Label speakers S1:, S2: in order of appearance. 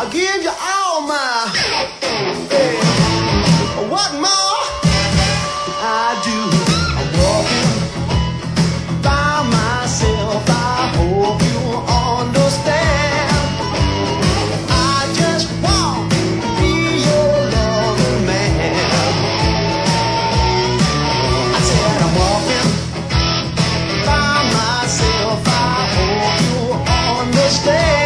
S1: give you all my, hey, what more I do. I'm walking by myself. I hope you understand. I just want to be your loving man. I said I'm walking by myself. I hope you understand.